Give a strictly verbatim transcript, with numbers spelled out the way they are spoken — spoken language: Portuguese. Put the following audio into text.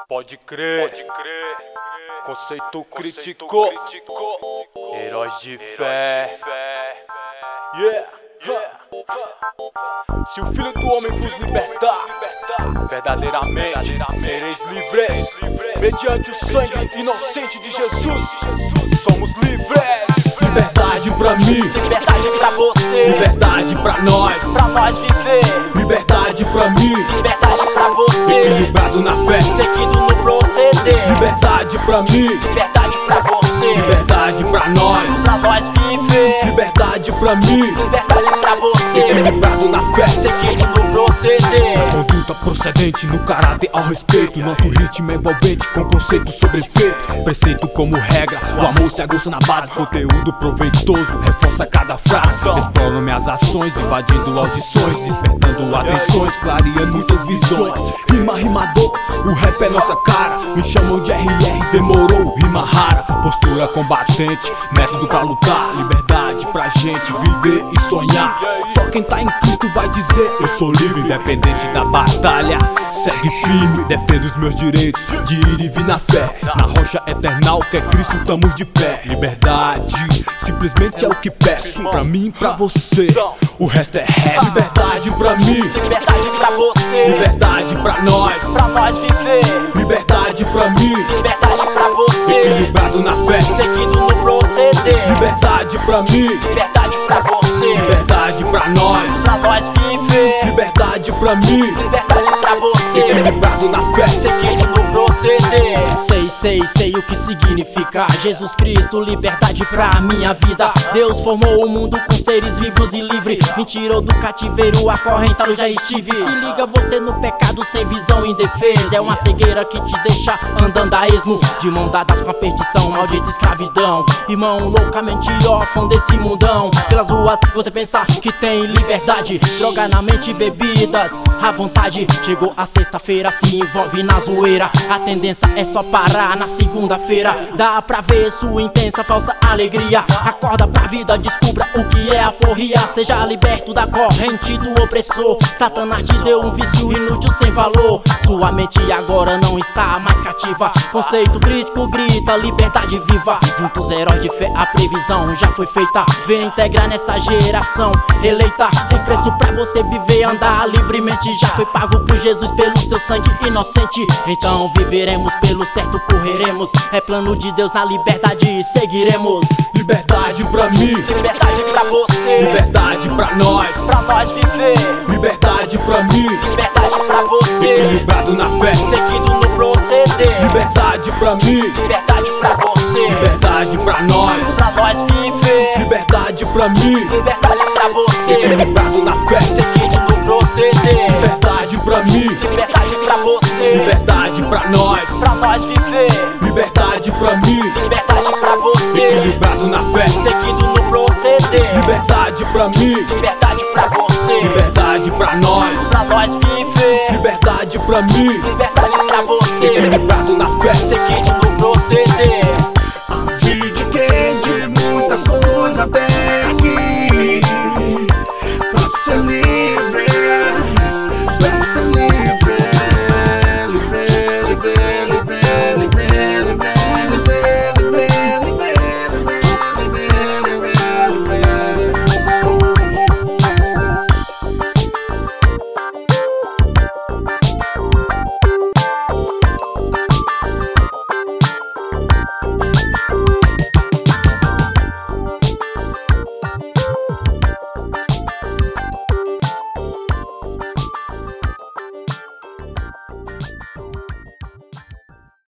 Pode crer, pode crer. Conceito crítico, heróis de fé. Yeah, yeah. Se o Filho do Homem vos libertar, verdadeiramente sereis livres. Mediante o sangue inocente de Jesus, somos livres. Liberdade pra mim, liberdade pra você, liberdade pra nós, pra nós viver. Liberdade pra mim, liberdade pra você, equilibrado na fé, seguindo no proceder. Liberdade pra mim, liberdade pra você, liberdade pra nós, pra nós viver. Liberdade pra mim, liberdade pra você, equilibrado na fé, seguindo no proceder. Conduta procedente no caráter ao respeito. Nosso ritmo é envolvente com conceito sobre efeito. Preceito como regra, o amor se aguça na base. Conteúdo proveitoso, reforça cada frase. Exploram minhas ações, invadindo audições, despertando atenções, clareando muitas visões. Rima, rimador, o rap é nossa cara. Me chamam de R R, demorou, rima rara. Postura combatente, método pra lutar. Liberdade pra gente viver e sonhar. Só quem tá em Cristo vai dizer: eu sou livre, independente da batalha. Segue firme, defendo os meus direitos de ir e vir na fé. Na rocha eternal que é Cristo estamos de pé. Liberdade, simplesmente é o que peço. Pra mim e pra você, o resto é resto. Liberdade pra mim, liberdade pra você, liberdade pra nós, pra nós viver. Liberdade pra mim, liberdade pra você, equilibrado na fé, seguindo no proceder. Liberdade pra mim, liberdade pra você, liberdade pra nós, pra nós viver. Liberdade pra mim, liberdade pra você, equilibrado na fé, seguindo no proceder. Sei, sei, sei o que significa Jesus Cristo, liberdade pra minha vida. Deus formou o mundo com seres vivos e livre. Me tirou do cativeiro, acorrentado já estive. Se liga você no pecado sem visão indefesa. É uma cegueira que te deixa andando a esmo, de mão dadas com a perdição, maldita escravidão. Irmão loucamente órfão desse mundão. Pelas ruas você pensa que tem liberdade, droga na mente, bebidas à vontade. Chegou a sexta-feira, se envolve na zoeira. A tendência é só parar na segunda-feira. Dá pra ver sua intensa falsa alegria. Acorda pra vida, descubra o que é a forria. Seja liberto da corrente do opressor. Satanás te deu um vício inútil sem valor. Sua mente agora não está mais cativa. Conceito crítico grita, liberdade viva. Juntos heróis de fé, a previsão já foi feita. Vem integrar nessa geração eleita. Tem preço pra você viver, andar livremente. Já foi pago por Jesus pelo seu sangue inocente. Então viveremos pelo certo, correremos. É plano de Deus, na liberdade seguiremos. Liberdade pra mim, liberdade pra você, liberdade pra nós, pra nós viver. Liberdade pra mim, liberdade pra você, equilibrado na fé, seguindo no proceder. Liberdade pra mim, liberdade pra você, liberdade pra nós, pra nós viver. Liberdade pra mim, liberdade pra você, equilibrado na fé, seguindo no proceder. Liberdade pra mim, liberdade pra você, liberdade pra nós, pra nós viver. Liberdade pra mim, liberdade pra você, equilibrado na fé, seguindo no proceder. Liberdade pra mim, liberdade pra você, liberdade pra nós, pra nós viver. Liberdade pra mim, liberdade pra você, equilibrado na fé, seguindo no proceder.